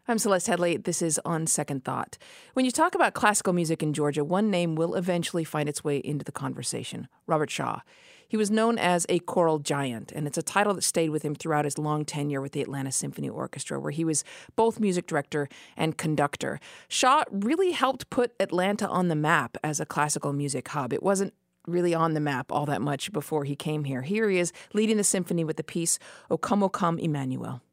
I'm Celeste Headley. This is On Second Thought. When you talk about classical music in Georgia, one name will eventually find its way into the conversation: Robert Shaw. He was known as a choral giant, and it's a title that stayed with him throughout his long tenure with the Atlanta Symphony Orchestra, where he was both music director and conductor. Shaw really helped put Atlanta on the map as a classical music hub. It wasn't really on the map all that much before he came here. Here he is leading the symphony with the piece O Come, Emmanuel.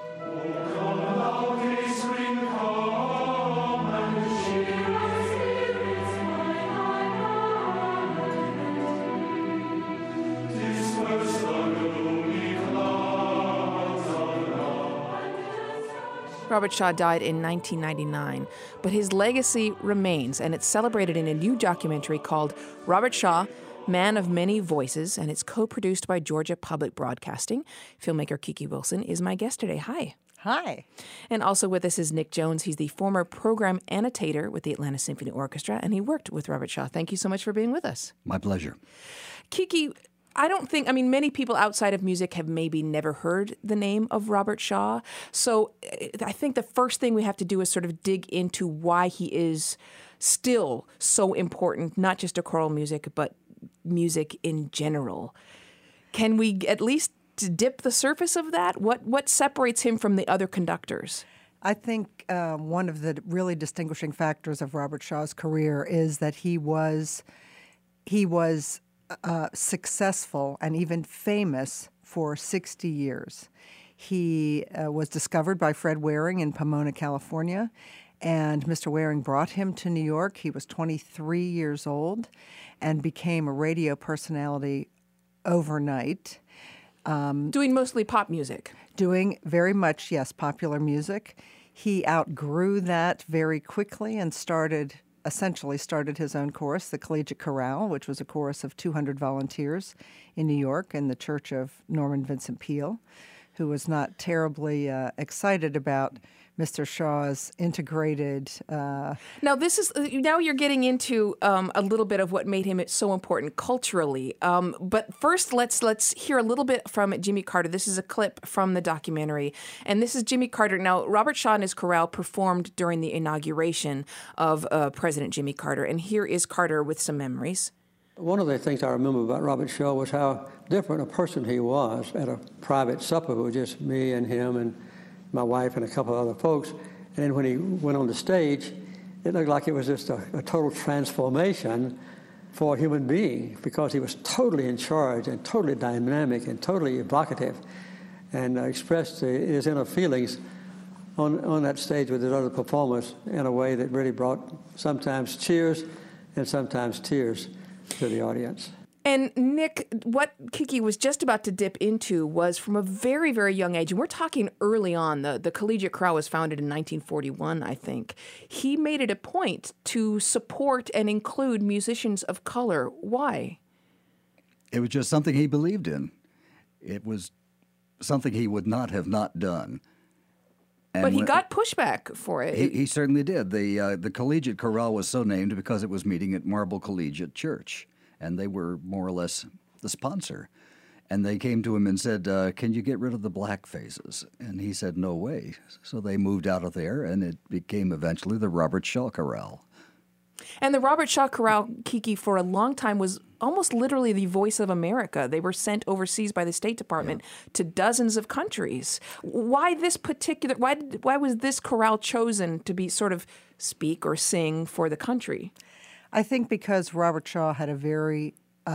Robert Shaw died in 1999, but his legacy remains, and it's celebrated in a new documentary called Robert Shaw, Man of Many Voices, and it's co-produced by Georgia Public Broadcasting. Filmmaker Kiki Wilson is my guest today. Hi. Hi. And also with us is Nick Jones. He's the former program annotator with the Atlanta Symphony Orchestra, and he worked with Robert Shaw. Thank you so much for being with us. My pleasure. Kiki, many people outside of music have maybe never heard the name of Robert Shaw. So I think the first thing we have to do is sort of dig into why he is still so important, not just to choral music, but music in general. Can we at least dip the surface of that? What separates him from the other conductors? I think one of the really distinguishing factors of Robert Shaw's career is that he was successful and even famous for 60 years. He was discovered by Fred Waring in Pomona, California, and Mr. Waring brought him to New York. He was 23 years old and became a radio personality overnight. Doing mostly pop music. Doing very much, yes, popular music. He outgrew that very quickly and essentially started his own chorus, the Collegiate Chorale, which was a chorus of 200 volunteers in New York in the Church of Norman Vincent Peale, who was not terribly excited about Mr. Shaw's integrated. Now you're getting into a little bit of what made him so important culturally. But first, let's hear a little bit from Jimmy Carter. This is a clip from the documentary, and this is Jimmy Carter. Now, Robert Shaw and his chorale performed during the inauguration of President Jimmy Carter, and here is Carter with some memories. One of the things I remember about Robert Shaw was how different a person he was at a private supper with just me and him and my wife and a couple of other folks. And then when he went on the stage, it looked like it was just a total transformation for a human being, because he was totally in charge and totally dynamic and totally evocative, and expressed his inner feelings on that stage with his other performers in a way that really brought sometimes cheers and sometimes tears to the audience. And Nick, what Kiki was just about to dip into was from a very, very young age, and we're talking early on. The Collegiate Chorale was founded in 1941, I think. He made it a point to support and include musicians of color. Why? It was just something he believed in. It was something he would not have not done. And but he got pushback for it. He certainly did. The Collegiate Chorale was so named because it was meeting at Marble Collegiate Church, and they were more or less the sponsor. And they came to him and said, can you get rid of the black faces? And he said, no way. So they moved out of there, and it became eventually the Robert Shaw Chorale. And the Robert Shaw Chorale, Kiki, for a long time was almost literally the voice of America. They were sent overseas by the State Department to dozens of countries. Why this particular? Why was this chorale chosen to be sort of speak or sing for the country? I think because Robert Shaw had a very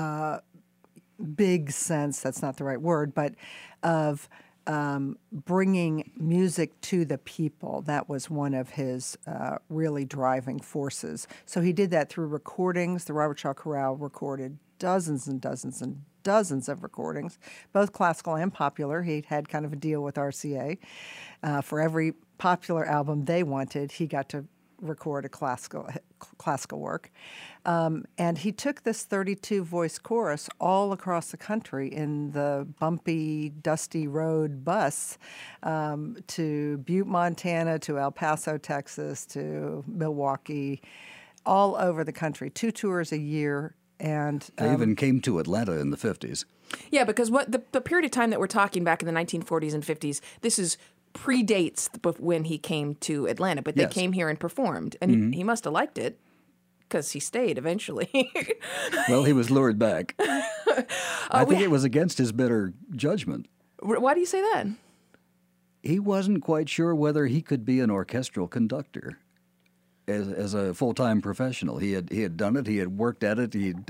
big sense, that's not the right word, but of bringing music to the people. That was one of his really driving forces. So he did that through recordings. The Robert Shaw Chorale recorded dozens and dozens and dozens of recordings, both classical and popular. He had kind of a deal with RCA. For every popular album they wanted, he got to record a classical work. And he took this 32-voice chorus all across the country in the bumpy, dusty road bus to Butte, Montana, to El Paso, Texas, to Milwaukee, all over the country, 2 tours a year. And they even came to Atlanta in the 50s. Yeah, because what the period of time that we're talking back in the 1940s and 50s, this is predates when he came to Atlanta, but they Yes. came here and performed, and he must have liked it because he stayed eventually. Well, he was lured back. I think it was against his better judgment. Why do you say that? He wasn't quite sure whether he could be an orchestral conductor as a full-time professional. He had done it. He had worked at it. He'd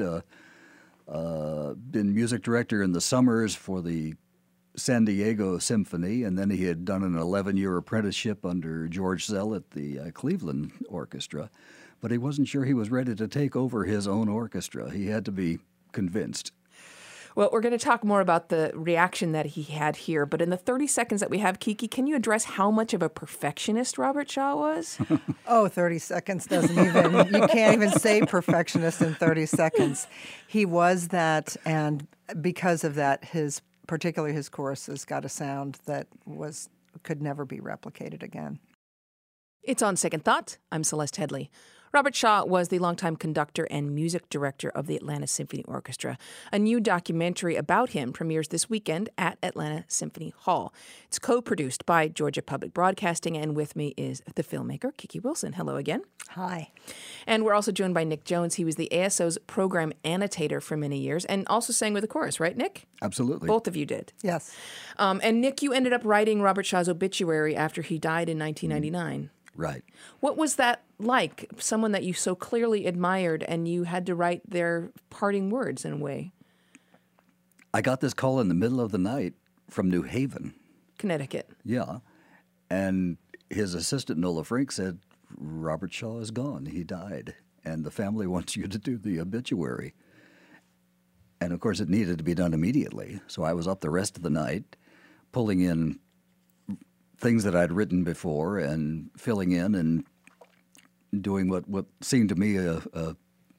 been music director in the summers for the San Diego Symphony, and then he had done an 11-year apprenticeship under George Szell at the Cleveland Orchestra. But he wasn't sure he was ready to take over his own orchestra. He had to be convinced. Well, we're going to talk more about the reaction that he had here, but in the 30 seconds that we have, Kiki, can you address how much of a perfectionist Robert Shaw was? Oh, 30 seconds doesn't even, you can't even say perfectionist in 30 seconds. He was that, and because of that, particularly his choruses got a sound that could never be replicated again. It's On Second Thought. I'm Celeste Headley. Robert Shaw was the longtime conductor and music director of the Atlanta Symphony Orchestra. A new documentary about him premieres this weekend at Atlanta Symphony Hall. It's co-produced by Georgia Public Broadcasting, and with me is the filmmaker, Kiki Wilson. Hello again. Hi. And we're also joined by Nick Jones. He was the ASO's program annotator for many years and also sang with the chorus, right, Nick? Absolutely. Both of you did. Yes. And Nick, you ended up writing Robert Shaw's obituary after he died in 1999. Right. What was that like? Someone that you so clearly admired, and you had to write their parting words in a way. I got this call in the middle of the night from New Haven. Connecticut. Yeah. And his assistant, Nola Frink, said, Robert Shaw is gone. He died. And the family wants you to do the obituary. And, of course, it needed to be done immediately. So I was up the rest of the night pulling in things that I'd written before and filling in and doing what seemed to me a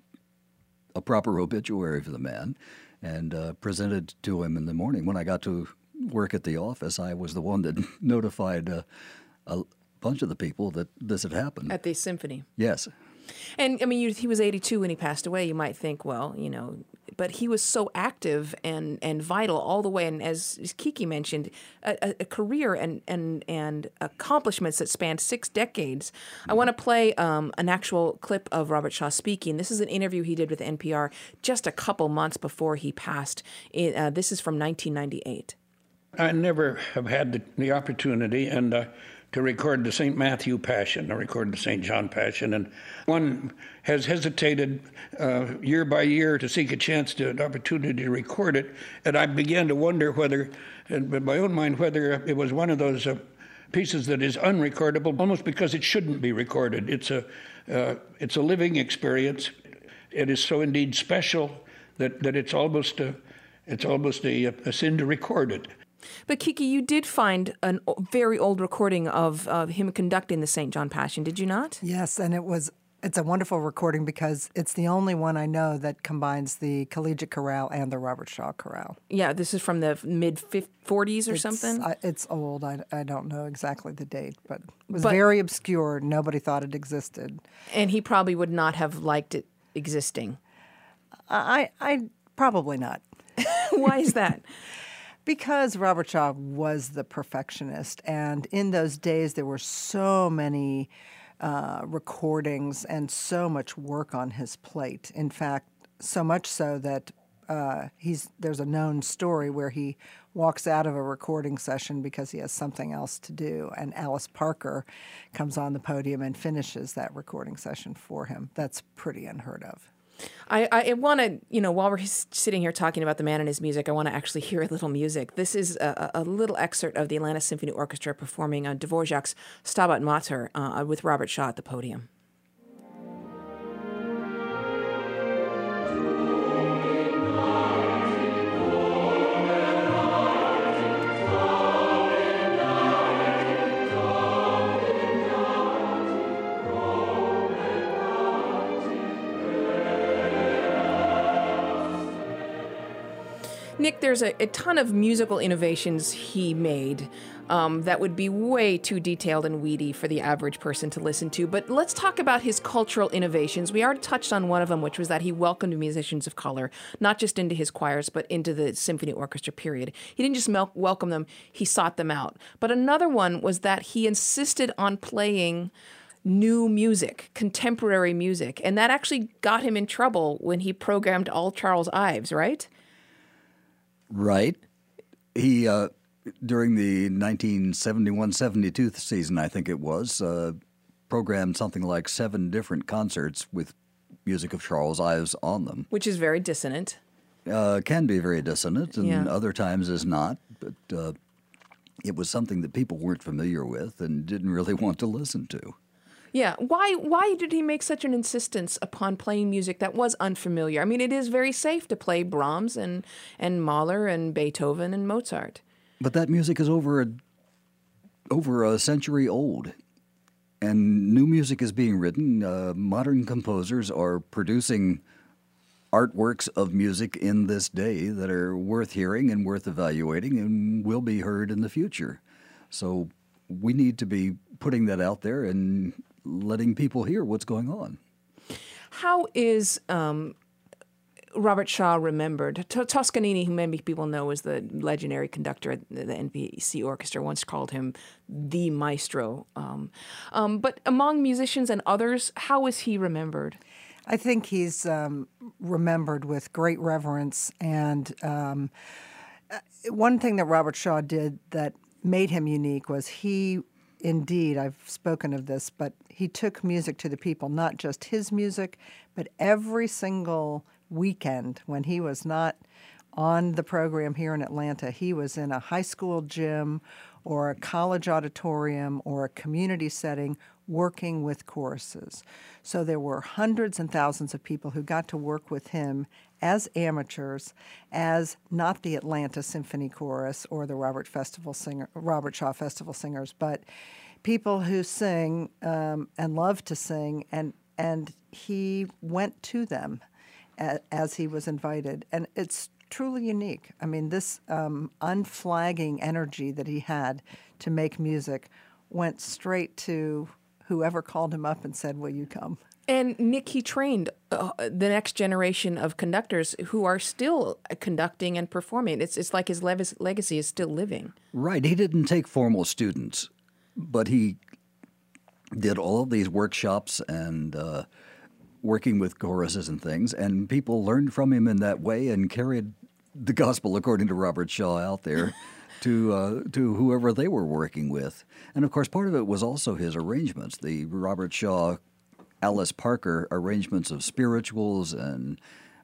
proper obituary for the man, and presented to him in the morning. When I got to work at the office, I was the one that notified a bunch of the people that this had happened. At the symphony. Yes. And, I mean, he was 82 when he passed away. You might think, well, but he was so active and vital all the way. And as Kiki mentioned, a career and accomplishments that spanned 6 decades. I want to play an actual clip of Robert Shaw speaking. This is an interview he did with NPR just a couple months before he passed. This is from 1998. I never have had the opportunity to record the St. Matthew Passion, or record the St. John Passion. And one has hesitated year by year to seek a chance to an opportunity to record it. And I began to wonder whether, in my own mind, whether it was one of those pieces that is unrecordable, almost because it shouldn't be recorded. It's a living experience. It is so indeed special that it's almost a sin to record it. But Kiki, you did find a very old recording of him conducting the St. John Passion, did you not? Yes, and it's a wonderful recording because it's the only one I know that combines the Collegiate Chorale and the Robert Shaw Chorale. Yeah, this is from the mid-40s or something? It's old. I don't know exactly the date, but it was very obscure. Nobody thought it existed. And he probably would not have liked it existing. I probably not. Why is that? Because Robert Shaw was the perfectionist, and in those days there were so many recordings and so much work on his plate. In fact, so much so that there's a known story where he walks out of a recording session because he has something else to do, and Alice Parker comes on the podium and finishes that recording session for him. That's pretty unheard of. I want to, while we're sitting here talking about the man and his music, I want to actually hear a little music. This is a little excerpt of the Atlanta Symphony Orchestra performing Dvorak's Stabat Mater with Robert Shaw at the podium. Nick, there's a ton of musical innovations he made that would be way too detailed and weedy for the average person to listen to. But let's talk about his cultural innovations. We already touched on one of them, which was that he welcomed musicians of color, not just into his choirs, but into the symphony orchestra period. He didn't just welcome them, he sought them out. But another one was that he insisted on playing new music, contemporary music. And that actually got him in trouble when he programmed all Charles Ives, right? Right. He, during the 1971-72 season, I think it was, programmed something like 7 different concerts with music of Charles Ives on them. Which is very dissonant. Can be very dissonant, and Yeah. other times is not. But it was something that people weren't familiar with and didn't really want to listen to. Yeah. Why did he make such an insistence upon playing music that was unfamiliar? I mean, it is very safe to play Brahms and Mahler and Beethoven and Mozart. But that music is over a century old, and new music is being written. Modern composers are producing artworks of music in this day that are worth hearing and worth evaluating and will be heard in the future. So we need to be putting that out there and letting people hear what's going on. How is Robert Shaw remembered? Toscanini, who many people know as the legendary conductor at the NBC Orchestra, once called him the maestro. But among musicians and others, how is he remembered? I think he's remembered with great reverence. And one thing that Robert Shaw did that made him unique was indeed, I've spoken of this, but he took music to the people, not just his music, but every single weekend when he was not on the program here in Atlanta, he was in a high school gym or a college auditorium or a community setting working with choruses. So there were hundreds and thousands of people who got to work with him as amateurs, as not the Atlanta Symphony Chorus or the Robert Shaw Festival Singers, but people who sing and love to sing, and he went to them as he was invited. And it's truly unique. I mean, this unflagging energy that he had to make music went straight to whoever called him up and said, "Will you come?" And Nick, he trained the next generation of conductors who are still conducting and performing. It's like his legacy is still living. Right. He didn't take formal students, but he did all of these workshops and working with choruses and things, and people learned from him in that way and carried the gospel, according to Robert Shaw, out there to whoever they were working with. And of course, part of it was also his arrangements. The Robert Shaw, Alice Parker arrangements of spirituals and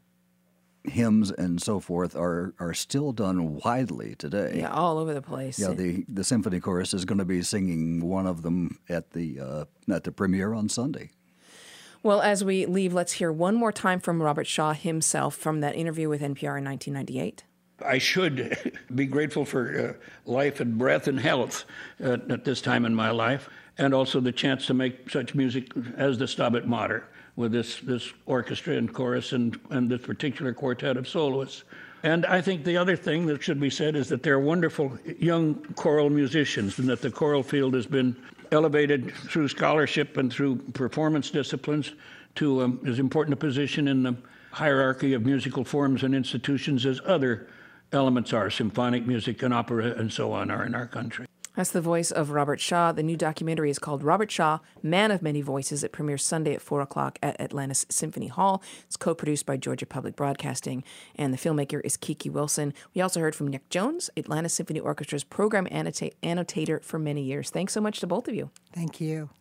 hymns and so forth are still done widely today. Yeah, all over the place. Yeah, the symphony chorus is going to be singing one of them at the premiere on Sunday. Well, as we leave, let's hear one more time from Robert Shaw himself from that interview with NPR in 1998. I should be grateful for life and breath and health at this time in my life, and also the chance to make such music as the Stabat Mater with this orchestra and chorus and this particular quartet of soloists. And I think the other thing that should be said is that they're wonderful young choral musicians, and that the choral field has been elevated through scholarship and through performance disciplines to as important a position in the hierarchy of musical forms and institutions as other elements are, symphonic music and opera and so on, are in our country. That's the voice of Robert Shaw. The new documentary is called Robert Shaw, Man of Many Voices. It premieres Sunday at 4 o'clock at Atlantis Symphony Hall. It's co-produced by Georgia Public Broadcasting, and the filmmaker is Kiki Wilson. We also heard from Nick Jones, Atlanta Symphony Orchestra's program annotator for many years. Thanks so much to both of you. Thank you.